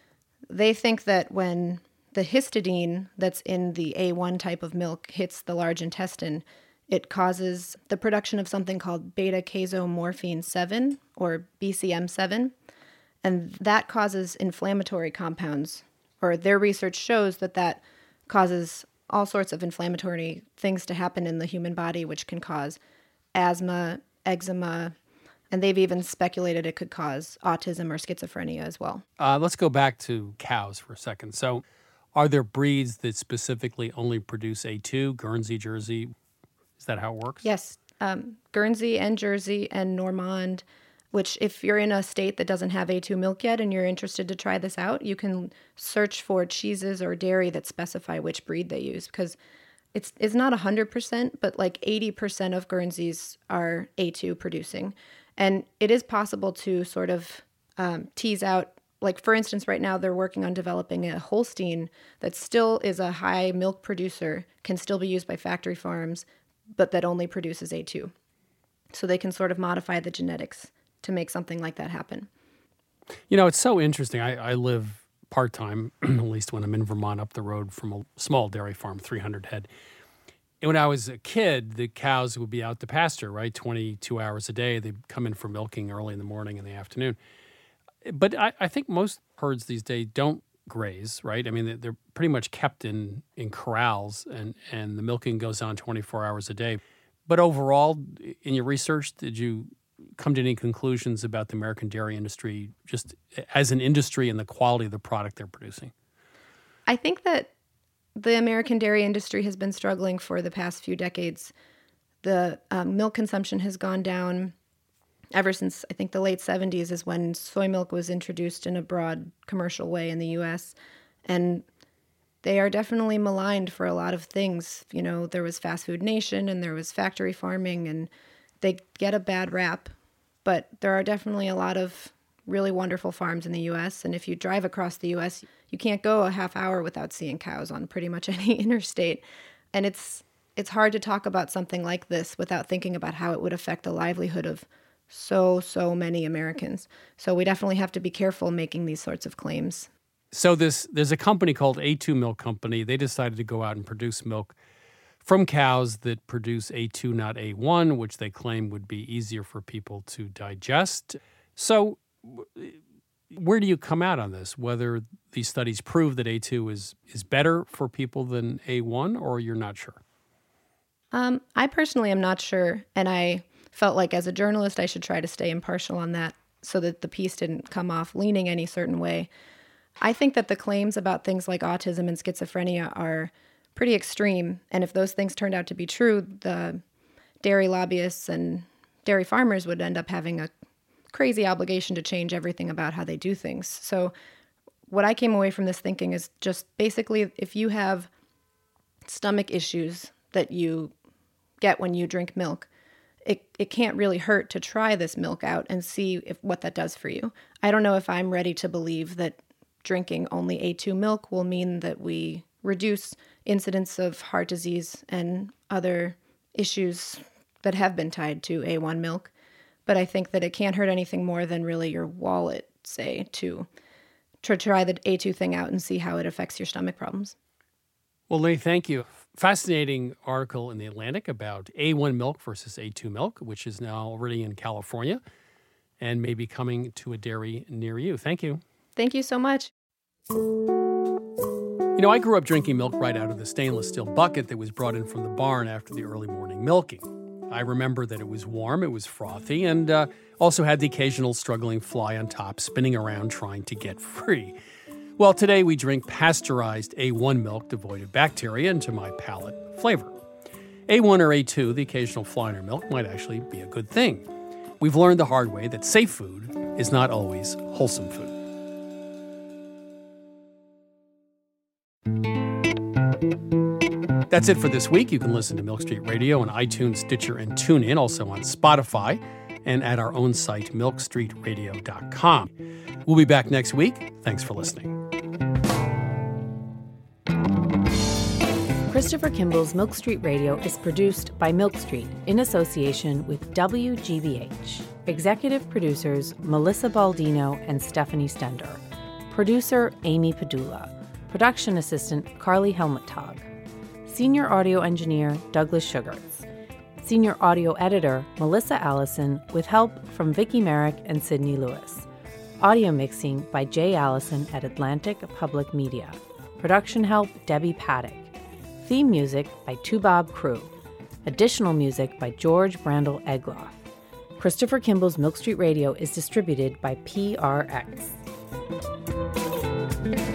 they think that when the histidine that's in the A one type of milk hits the large intestine, it causes the production of something called beta-casomorphine seven, or B C M seven, and that causes inflammatory compounds, or their research shows that that causes all sorts of inflammatory things to happen in the human body, which can cause asthma, eczema, and they've even speculated it could cause autism or schizophrenia as well. Uh, let's go back to cows for a second. So are there breeds that specifically only produce A two, Guernsey, Jersey? Is that how it works? Yes. Um, Guernsey and Jersey and Normand, which if you're in a state that doesn't have A two milk yet and you're interested to try this out, you can search for cheeses or dairy that specify which breed they use, because it's it's not one hundred percent, but like eighty percent of Guernseys are A two producing. And it is possible to sort of um, tease out, like for instance, right now they're working on developing a Holstein that still is a high milk producer, can still be used by factory farms, but that only produces A two. So they can sort of modify the genetics to make something like that happen. You know, it's so interesting. I, I live part-time, at least when I'm in Vermont, up the road from a small dairy farm, three hundred head. And when I was a kid, the cows would be out to pasture, right? twenty-two hours a day. They'd come in for milking early in the morning and the afternoon. But I, I think most herds these days don't graze, right? I mean, they're pretty much kept in, in corrals, and, and the milking goes on twenty-four hours a day. But overall, in your research, did you come to any conclusions about the American dairy industry just as an industry and the quality of the product they're producing? I think that the American dairy industry has been struggling for the past few decades. The um, milk consumption has gone down ever since, I think, the late seventies is when soy milk was introduced in a broad commercial way in the U S. And they are definitely maligned for a lot of things. You know, there was Fast Food Nation and there was factory farming, and they get a bad rap. But there are definitely a lot of really wonderful farms in the U S. And if you drive across the U S, you can't go a half hour without seeing cows on pretty much any interstate. And it's it's hard to talk about something like this without thinking about how it would affect the livelihood of so, so many Americans. So we definitely have to be careful making these sorts of claims. So this there's a company called A two Milk Company. They decided to go out and produce milk from cows that produce A two, not A one, which they claim would be easier for people to digest. So where do you come out on this? Whether these studies prove that A two is, is better for people than A one, or you're not sure? Um, I personally am not sure, and I felt like as a journalist I should try to stay impartial on that so that the piece didn't come off leaning any certain way. I think that the claims about things like autism and schizophrenia are pretty extreme, and if those things turned out to be true, the dairy lobbyists and dairy farmers would end up having a crazy obligation to change everything about how they do things. So what I came away from this thinking is just basically if you have stomach issues that you get when you drink milk, it, it can't really hurt to try this milk out and see if what that does for you. I don't know if I'm ready to believe that drinking only A two milk will mean that we reduce incidence of heart disease and other issues that have been tied to A one milk. But I think that it can't hurt anything more than really your wallet, say, to, to try the A two thing out and see how it affects your stomach problems. Well, Lee, thank you. Fascinating article in The Atlantic about A one milk versus A two milk, which is now already in California and may be coming to a dairy near you. Thank you. Thank you so much. You know, I grew up drinking milk right out of the stainless steel bucket that was brought in from the barn after the early morning milking. I remember that it was warm, it was frothy, and uh, also had the occasional struggling fly on top spinning around trying to get free. Well, today we drink pasteurized A one milk devoid of bacteria, and to my palate, flavor. A one or A two, the occasional fly in our milk, might actually be a good thing. We've learned the hard way that safe food is not always wholesome food. That's it for this week. You can listen to Milk Street Radio on iTunes, Stitcher, and TuneIn, also on Spotify, and at our own site, milk street radio dot com. We'll be back next week. Thanks for listening. Christopher Kimball's Milk Street Radio is produced by Milk Street in association with W G B H. Executive producers Melissa Baldino and Stephanie Stender. Producer Amy Padula. Production assistant Carly Helmuttag. Senior audio engineer Douglas Sugarts. Senior audio editor Melissa Allison with help from Vicki Merrick and Sydney Lewis. Audio mixing by Jay Allison at Atlantic Public Media. Production help Debbie Paddock. Theme music by Toubab Crew. Additional music by George Brandel Egloff. Christopher Kimball's Milk Street Radio is distributed by P R X.